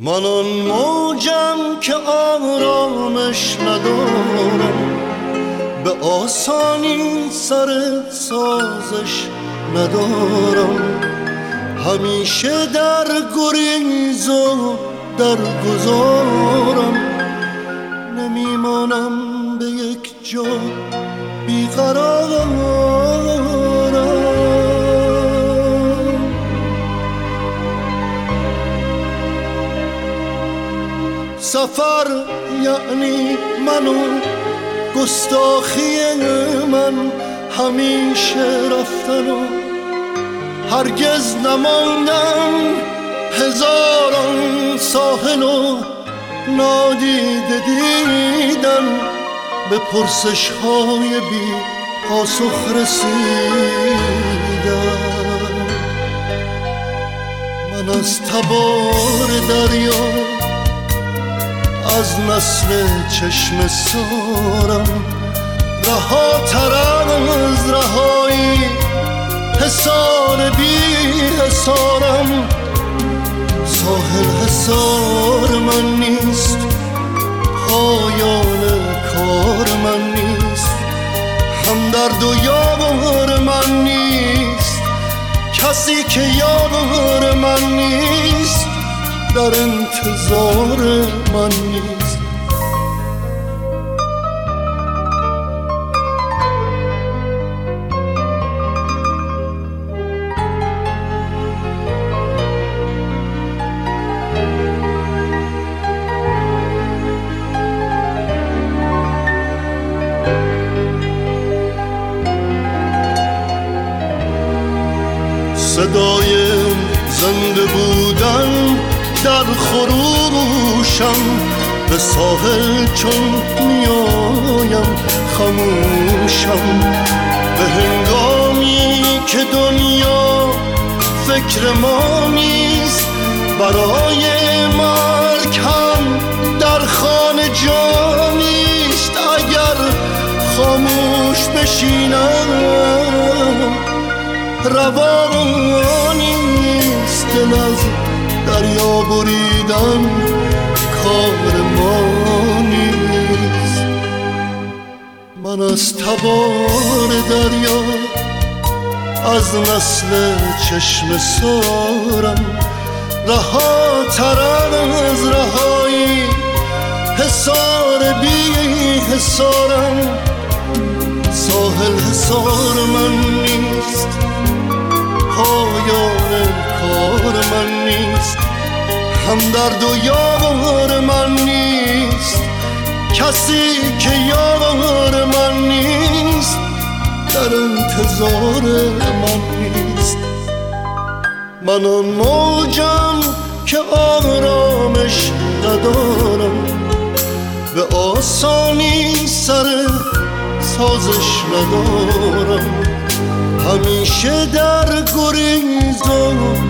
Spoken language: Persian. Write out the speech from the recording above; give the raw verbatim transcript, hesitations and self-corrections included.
من آن موجم که آرامش ندارم، به آسانی سر سازش ندارم. همیشه در گریز و در گذارم، نمیمانم به یک جا بیقرارم. سفر یعنی منو گستاخی من، همیشه رفتن و هرگز نماندن. هزاران ساحل و نادیده دیدن، به پرسش های بی پاسخ رسیدن. من از تبار دریا، از نسل چشم سارم، رها تر از رهایی حصار بی حصارم. ساحل حصار من نیست، پایان کار من نیست. همدرد و یار من نیست، کسی که یار من نیست، در انتظار من نیست. صدای زنده بودن در خروشم، به ساحل چون میایم خموشم. به هنگامی که دنیا فکر ما نیست، برای مرگ هم در خانه جا نیست. اگر خاموش بشینم روا نیست، دل از دریا بریدن کار ما نیست. من از تبار دریا، از نسل چشم سارم، رها تر از رهایی حصار بی حصارم. ساحل حصار من نیست، پایان کار من نیست. همدرد و یار من نیست، کسی که یار من نیست، در انتظار من نیست. من آن موجم که آرامش ندارم، به آسانی سر سازش ندارم. همیشه در گریز و